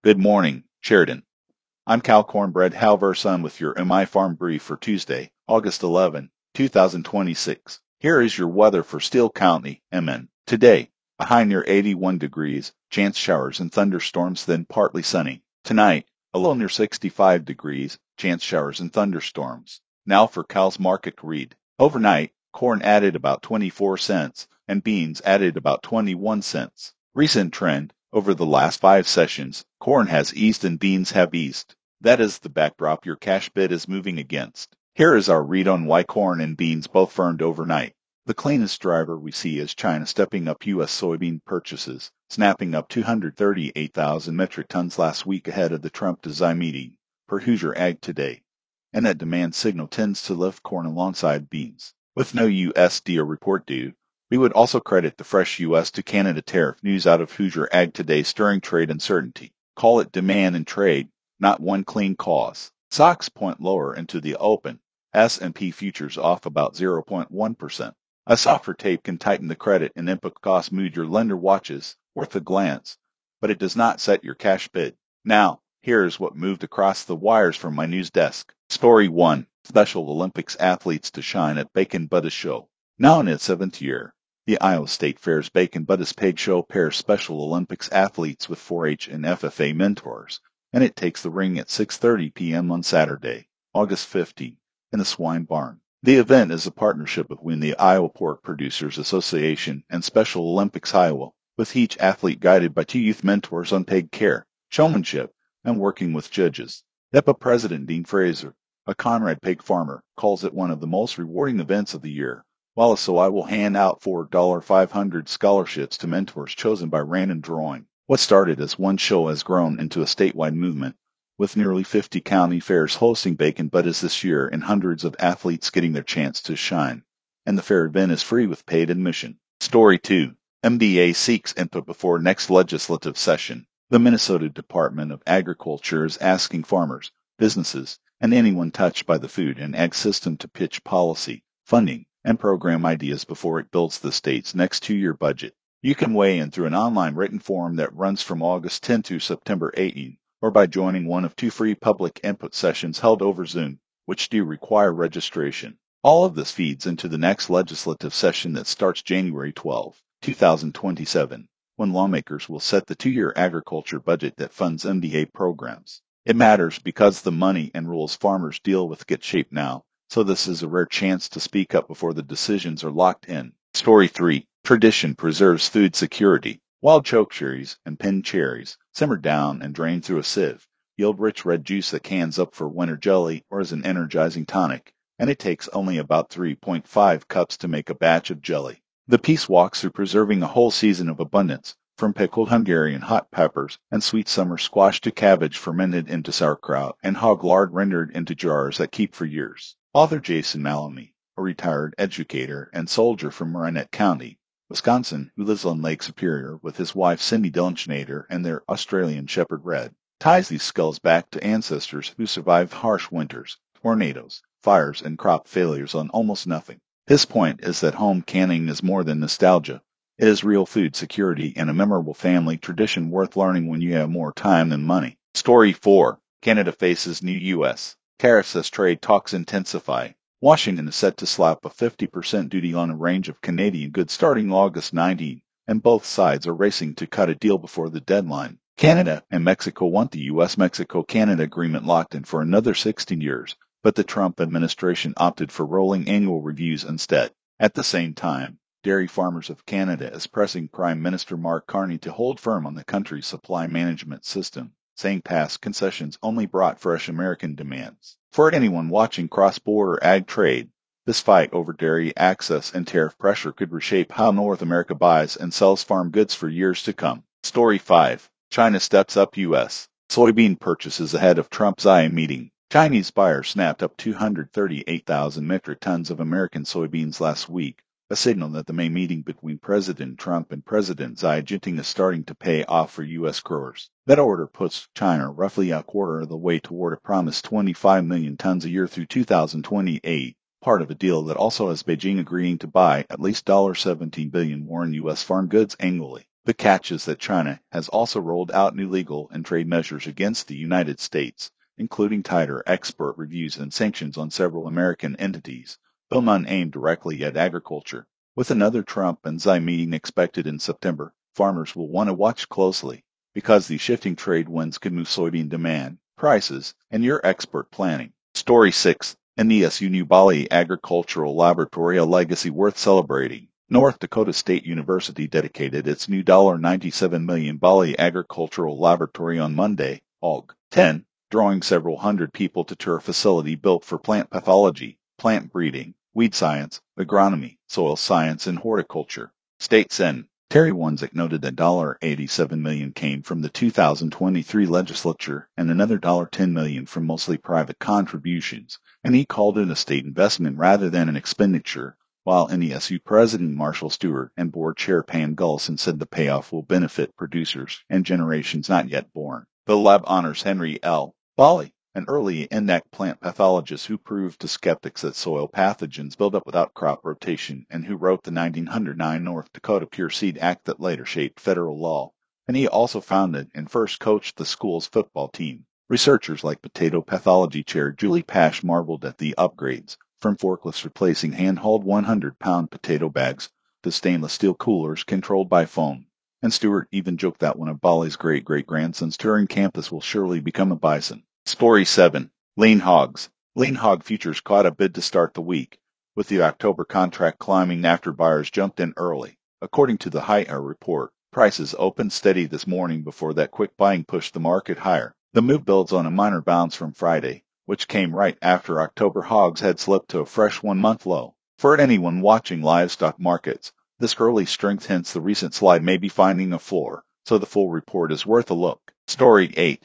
Good morning, Sheridan. I'm Cal Cornbread Halverson with your MI Farm Brief for Tuesday, August 11, 2026. Here is your weather for Steele County, MN. Today, a high near 81 degrees, chance showers and thunderstorms, then partly sunny. Tonight, a low near 65 degrees, chance showers and thunderstorms. Now for Cal's market read. Overnight, corn added about 24 cents and beans added about 21 cents. Recent trend, over the last 5 sessions, corn has eased and beans have eased. That is the backdrop your cash bid is moving against. Here is our read on why corn and beans both firmed overnight. The cleanest driver we see is China stepping up U.S. soybean purchases, snapping up 238,000 metric tons last week ahead of the Trump-Xi meeting, per Hoosier Ag Today. And that demand signal tends to lift corn alongside beans. With no USDA report due, we would also credit the fresh U.S. to Canada tariff news out of Hoosier Ag Today stirring trade uncertainty. Call it demand and trade, not one clean cause. Stocks point lower into the open. S&P futures off about 0.1%. A softer tape can tighten the credit and input cost mood your lender watches, worth a glance, but it does not set your cash bid. Now, here's what moved across the wires from my news desk. Story 1. Special Olympics athletes to shine at Bacon Buddha Show. Now in its 7th year, the Iowa State Fair's Bacon Buddha's Pig Show pairs Special Olympics athletes with 4-H and FFA mentors, and it takes the ring at 6:30 p.m. on Saturday, August 15, in the Swine Barn. The event is a partnership between the Iowa Pork Producers Association and Special Olympics Iowa, with each athlete guided by 2 youth mentors on pig care, showmanship, and working with judges. NEPA President Dean Fraser, a Conrad pig farmer, calls it one of the most rewarding events of the year. While so I will hand out $4,500 scholarships to mentors chosen by random drawing. What started as one show has grown into a statewide movement, with nearly 50 county fairs hosting Bacon Buddhas this year and hundreds of athletes getting their chance to shine. And the fair event is free with paid admission. Story 2. MDA seeks input before next legislative session. The Minnesota Department of Agriculture is asking farmers, businesses, and anyone touched by the food and ag system to pitch policy, funding, and program ideas before it builds the state's next 2-year budget. You can weigh in through an online written form that runs from August 10 to September 18, or by joining one of 2 free public input sessions held over Zoom, which do require registration. All of this feeds into the next legislative session that starts January 12, 2027, when lawmakers will set the 2-year agriculture budget that funds MDA programs. It matters because the money and rules farmers deal with get shaped now, so this is a rare chance to speak up before the decisions are locked in. Story 3. Tradition preserves food security. Wild chokecherries and pinned cherries, simmered down and drained through a sieve, yield rich red juice that cans up for winter jelly or as an energizing tonic, and it takes only about 3.5 cups to make a batch of jelly. The piece walks through preserving a whole season of abundance, from pickled Hungarian hot peppers and sweet summer squash to cabbage fermented into sauerkraut and hog lard rendered into jars that keep for years. Author Jason Maloney, a retired educator and soldier from Marinette County, Wisconsin, who lives on Lake Superior with his wife Cindy Dillenschnader and their Australian Shepherd Red, ties these skulls back to ancestors who survived harsh winters, tornadoes, fires, and crop failures on almost nothing. His point is that home canning is more than nostalgia. It is real food security and a memorable family tradition worth learning when you have more time than money. Story 4. Canada faces new U.S. tariffs as trade talks intensify. Washington is set to slap a 50% duty on a range of Canadian goods starting August 19, and both sides are racing to cut a deal before the deadline. Canada and Mexico want the U.S.-Mexico-Canada agreement locked in for another 16 years, but the Trump administration opted for rolling annual reviews instead. At the same time, Dairy Farmers of Canada is pressing Prime Minister Mark Carney to hold firm on the country's supply management system, saying past concessions only brought fresh American demands. For anyone watching cross-border ag trade, this fight over dairy access and tariff pressure could reshape how North America buys and sells farm goods for years to come. Story 5. China steps up U.S. soybean purchases ahead of Trump-Xi meeting. Chinese buyers snapped up 238,000 metric tons of American soybeans last week, a signal that the May meeting between President Trump and President Xi Jinping is starting to pay off for U.S. growers. That order puts China roughly a quarter of the way toward a promised 25 million tons a year through 2028, part of a deal that also has Beijing agreeing to buy at least $17 billion more in U.S. farm goods annually. The catch is that China has also rolled out new legal and trade measures against the United States, including tighter export reviews and sanctions on several American entities, though none aimed directly at agriculture. With another Trump and Xi meeting expected in September, farmers will want to watch closely, because these shifting trade winds could move soybean demand, prices, and your export planning. Story 6. NDSU New Bali Agricultural Laboratory, a legacy worth celebrating. North Dakota State University dedicated its new $97 million Bali Agricultural Laboratory on Monday, Aug. 10, drawing several hundred people to tour a facility built for plant pathology, plant breeding, weed science, agronomy, soil science, and horticulture. State Sen. Terry Wanzik noted that $87 million came from the 2023 legislature and another $10 million from mostly private contributions, and he called it a state investment rather than an expenditure, while NESU President Marshall Stewart and Board Chair Pam Gullison said the payoff will benefit producers and generations not yet born. The lab honors Henry L. Bali, an early index plant pathologist who proved to skeptics that soil pathogens build up without crop rotation and who wrote the 1909 North Dakota Pure Seed Act that later shaped federal law. And he also founded and first coached the school's football team. Researchers like potato pathology chair Julie Pash marveled at the upgrades, from forklifts replacing hand-hauled 100-pound potato bags to stainless steel coolers controlled by phone. And Stewart even joked that one of Bali's great-great-grandsons touring campus will surely become a bison. Story 7. Lean Hogs. Lean Hog futures caught a bid to start the week, with the October contract climbing after buyers jumped in early. According to the Hi-Ar report, prices opened steady this morning before that quick buying pushed the market higher. The move builds on a minor bounce from Friday, which came right after October hogs had slipped to a fresh one-month low. For anyone watching livestock markets, this early strength hints the recent slide may be finding a floor, so the full report is worth a look. Story 8.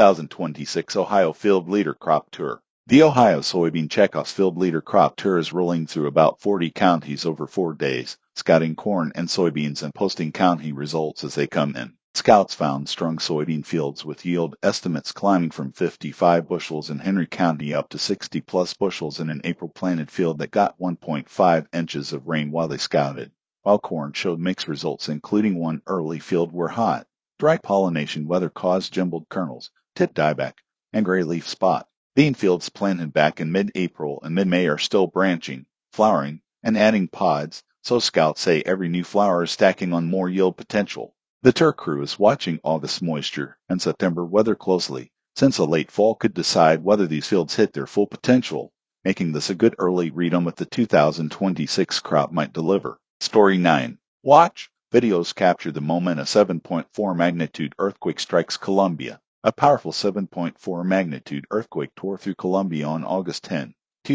2026 Ohio Field Leader Crop Tour. The Ohio Soybean Checkoffs Field Leader Crop Tour is rolling through about 40 counties over 4 days, scouting corn and soybeans and posting county results as they come in. Scouts found strong soybean fields with yield estimates climbing from 55 bushels in Henry County up to 60-plus bushels in an April planted field that got 1.5 inches of rain while they scouted, while corn showed mixed results, including one early field where hot, dry pollination weather caused jumbled kernels, tip dieback, and gray leaf spot. Bean fields planted back in mid-April and mid-May are still branching, flowering, and adding pods, so scouts say every new flower is stacking on more yield potential. The tour crew is watching August moisture and September weather closely, since a late fall could decide whether these fields hit their full potential, making this a good early read on what the 2026 crop might deliver. Story 9. Watch. Videos capture the moment a 7.4 magnitude earthquake strikes Colombia. A powerful 7.4 magnitude earthquake tore through Colombia on August 10,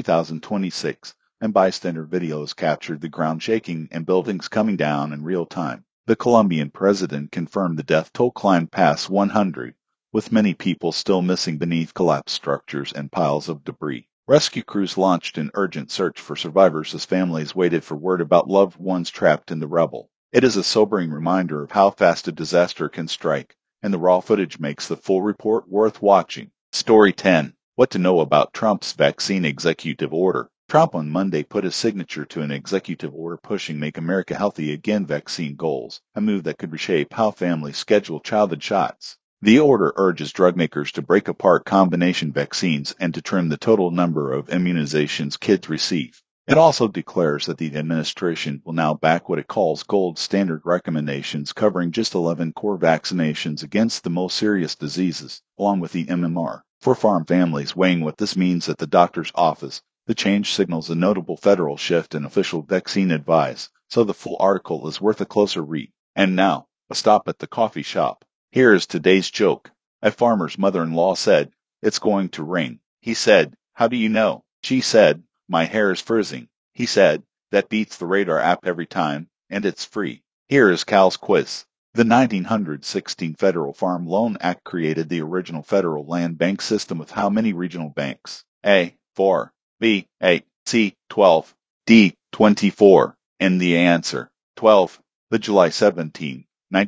2026, and bystander videos captured the ground shaking and buildings coming down in real time. The Colombian president confirmed the death toll climbed past 100, with many people still missing beneath collapsed structures and piles of debris. Rescue crews launched an urgent search for survivors as families waited for word about loved ones trapped in the rubble. It is a sobering reminder of how fast a disaster can strike, and the raw footage makes the full report worth watching. Story 10. What to know about Trump's vaccine executive order. Trump on Monday put his signature to an executive order pushing Make America Healthy Again vaccine goals, a move that could reshape how families schedule childhood shots. The order urges drug makers to break apart combination vaccines and to trim the total number of immunizations kids receive. It also declares that the administration will now back what it calls gold standard recommendations covering just 11 core vaccinations against the most serious diseases, along with the MMR. For farm families weighing what this means at the doctor's office, the change signals a notable federal shift in official vaccine advice, so the full article is worth a closer read. And now, a stop at the coffee shop. Here is today's joke. A farmer's mother-in-law said, "It's going to rain." He said, "How do you know?" She said, "My hair is frizzing." He said, "That beats the radar app every time, and it's free." Here is Cal's quiz. The 1916 Federal Farm Loan Act created the original federal land bank system with how many regional banks? A. 4. B. 8. C. 12. D. 24. And the answer, 12. The July 17,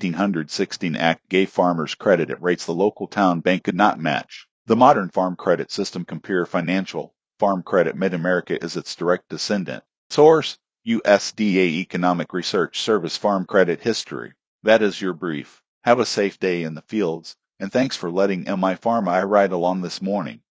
1916 Act gave farmers credit at rates the local town bank could not match. The modern farm credit system, Compare Financial Farm Credit Mid-America, is its direct descendant. Source: USDA Economic Research Service Farm Credit History. That is your brief. Have a safe day in the fields, and thanks for letting MI Farm I ride along this morning.